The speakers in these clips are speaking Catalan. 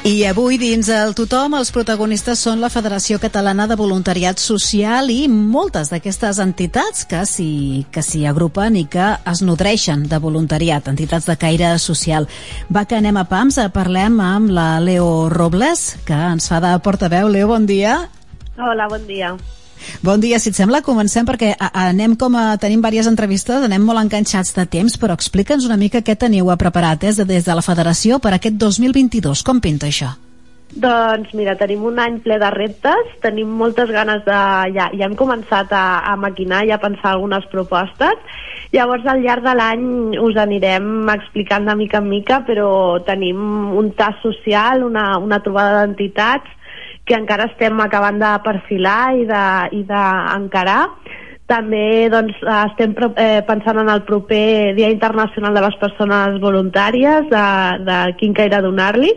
I avui dins el Tothom els protagonistes són la Federació Catalana de Voluntariat Social i moltes d'aquestes entitats que s'hi agrupen i que es nodreixen de voluntariat, entitats de caire social. Va, que anem a pams, parlem amb la Leo Robles, que ens fa de portaveu. Leo, bon dia. Hola, bon dia. Bon dia, si et sembla comencem perquè tenim diverses entrevistes, anem molt enganxats de temps, però explica'ns una mica què teniu preparat des de la Federació per aquest 2022. Com pinta això? Doncs mira, tenim un any ple de reptes, tenim moltes ganes de... Ja hem començat a maquinar i a pensar algunes propostes. Llavors al llarg de l'any us anirem explicant de mica en mica, però tenim un tas social, una trobada d'entitats que encara estem acabant de perfilar i d'encarar. També doncs, estem pensant en el proper Dia Internacional de les Persones Voluntàries, de quin caire donar-li,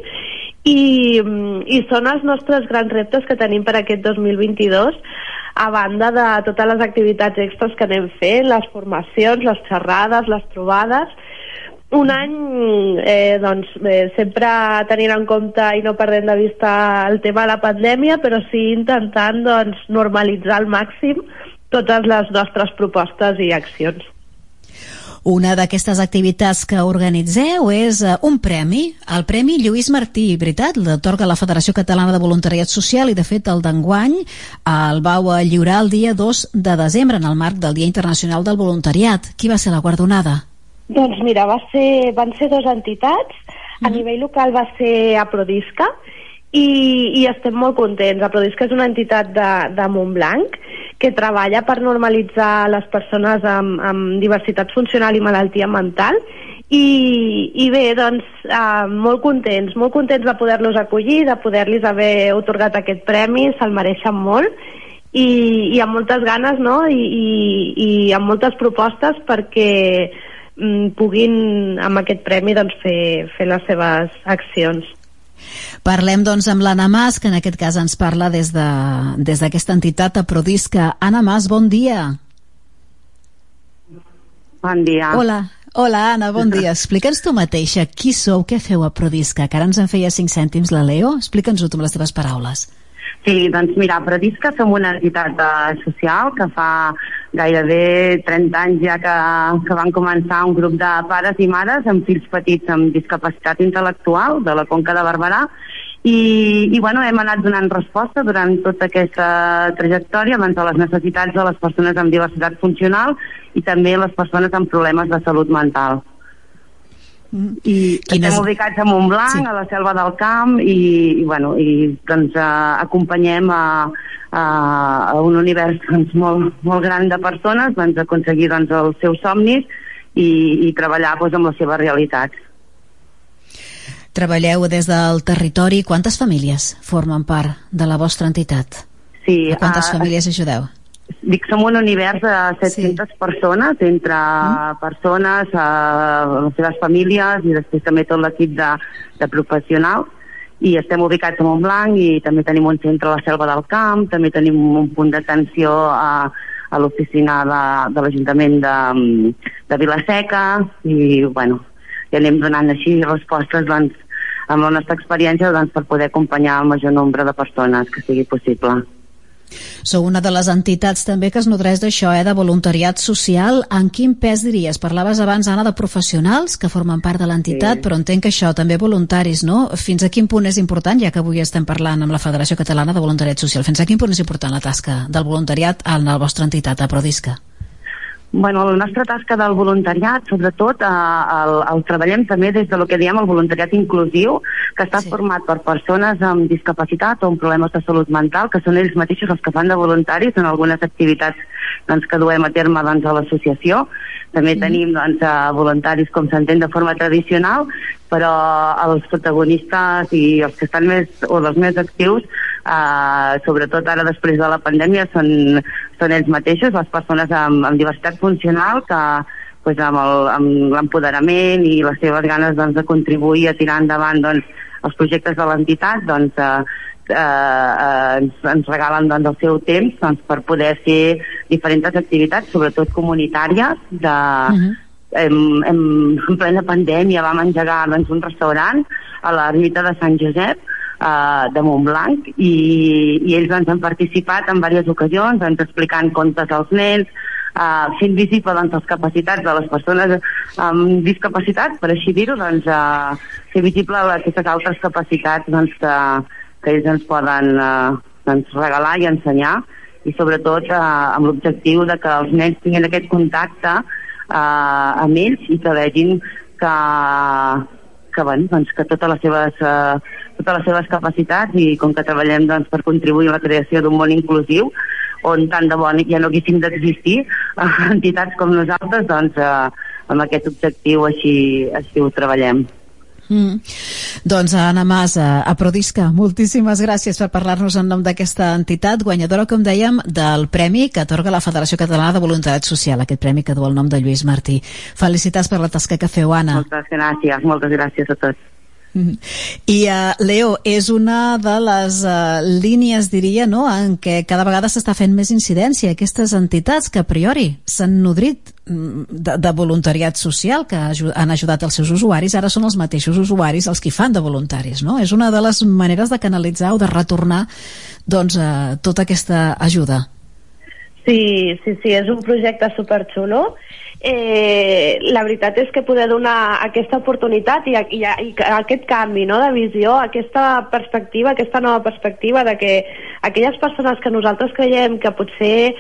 i són els nostres grans reptes que tenim per aquest 2022, a banda de totes les activitats extras que anem fent, les formacions, les xerrades, les trobades. Un any sempre tenint en compte i no perdent de vista el tema de la pandèmia, però sí intentant normalitzar al màxim totes les nostres propostes i accions. Una d'aquestes activitats que organitzeu és un premi, el Premi Lluís Martí, veritat? L'atorga la Federació Catalana de Voluntariat Social i, de fet, el d'enguany el vau lliurar el dia 2 de desembre en el marc del Dia Internacional del Voluntariat. Qui va ser la guardonada? Doncs mira, van ser dues entitats. A nivell local va ser Aprodisca i estem molt contents. Aprodisca és una entitat de Montblanc que treballa per normalitzar les persones amb diversitat funcional i malaltia mental i bé, doncs molt contents de poder-los acollir, de poder-los haver atorgat aquest premi, se'l mereixen molt i amb moltes ganes, no? I amb moltes propostes perquè puguin amb aquest premi fer les seves accions. Parlem amb l'Anna Mas, que en aquest cas ens parla des d'aquesta entitat Aprodisca. Anna Mas, bon dia. Bon dia. Hola Anna, bon dia. Explica'ns tu mateixa qui sou, què feu a Aprodisca, que ara ens en feia 5 cèntims la Leo. Explica'ns-ho tu amb les teves paraules. Sí, doncs mira, Aprodisca som una entitat social que fa gairebé 30 anys ja que van començar un grup de pares i mares amb fills petits amb discapacitat intel·lectual de la Conca de Barberà i bueno, hem anat donant resposta durant tota aquesta trajectòria a les necessitats de les persones amb diversitat funcional i també les persones amb problemes de salut mental. I estem ubicats a Montblanc, sí, a la Selva del Camp i doncs acompanyem a un univers molt gran de persones a aconseguir els seus somnis i treballar amb les seves realitats. Treballeu des del territori. Quantes famílies formen part de la vostra entitat? Sí, a quantes famílies ajudeu? Dic, som un univers de 700 persones, entre persones, les seves famílies i després també tot l'equip de professionals, i estem ubicats a Montblanc i també tenim un centre a la Selva del Camp, també tenim un punt d'atenció a l'oficina de l'Ajuntament de Vila-seca i anem donant així respostes amb la nostra experiència per poder acompanyar el major nombre de persones que sigui possible. Sou una de les entitats també que es nodreix d'això, de voluntariat social. En quin pes diries? Parlaves abans, Anna, de professionals que formen part de l'entitat, sí, però entenc que això també voluntaris, no? Fins a quin punt és important, ja que avui estem parlant amb la Federació Catalana de Voluntariat Social, fins a quin punt és important la tasca del voluntariat en la vostra entitat, a Aprodisca? La nostra tasca del voluntariat, sobretot, el treballem també des del que diem el voluntariat inclusiu, que està format per persones amb discapacitat o amb problemes de salut mental, que són ells mateixos els que fan de voluntaris en algunes activitats que duem a terme a l'associació. També tenim voluntaris, com s'entén, de forma tradicional, però els protagonistes i els que estan els més actius, sobretot ara després de la pandèmia, són ells mateixos, les persones amb diversitat funcional que amb l'empoderament i les seves ganes de contribuir a tirar endavant els projectes de l'entitat ens regalen el seu temps per poder fer diferents activitats, sobretot comunitàries. En plena pandèmia vam engegar un restaurant a l'ermita de Sant Josep de Montblanc, i ells doncs, han participat en diverses ocasions, doncs, explicant contes als nens, fent visible doncs, les capacitats de les persones amb discapacitat, per així dir-ho, doncs, fer visible aquestes altres capacitats doncs, que ells ens poden doncs, regalar i ensenyar, i sobretot amb l'objectiu de que els nens tinguin aquest contacte amb ells i que vegin que totes les seves capacitats, i com que treballem doncs, per contribuir a la creació d'un món inclusiu on tant de bo ja no haguessin d'existir entitats com nosaltres, doncs amb aquest objectiu així ho treballem. Doncs Anna Mas, a Prodisca, moltíssimes gràcies per parlar-nos en nom d'aquesta entitat guanyadora, com dèiem, del premi que atorga la Federació Catalana de Voluntariat Social, aquest premi que du el nom de Lluís Martí. Felicitats per la tasca que feu, Anna. Moltes gràcies a tots. I Leo, és una de les línies, diria, no?, en què cada vegada s'està fent més incidència. Aquestes entitats que a priori s'han nodrit de voluntariat social, que han ajudat els seus usuaris, ara són els mateixos usuaris els que fan de voluntaris, no? És una de les maneres de canalitzar o de retornar doncs, tota aquesta ajuda. Sí, és un projecte superxulo. La veritat és que poder donar aquesta oportunitat i aquest canvi, no?, de visió, aquesta perspectiva, aquesta nova perspectiva de que aquelles persones que nosaltres creiem que potser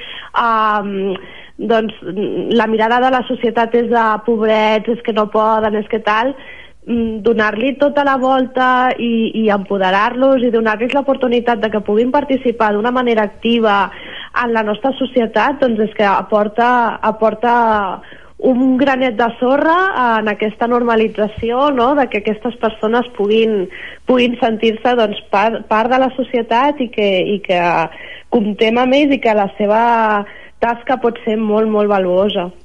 doncs la mirada de la societat és de pobrets, és que no poden, és que tal, donar-li tota la volta i empoderar-los i donar-los l'oportunitat de que puguin participar d'una manera activa en la nostra societat, doncs és que aporta un granet de sorra en aquesta normalització, no?, de que aquestes persones puguin sentir-se doncs, part de la societat i que comptem amb ells i que la seva tasca pot ser molt, molt valuosa.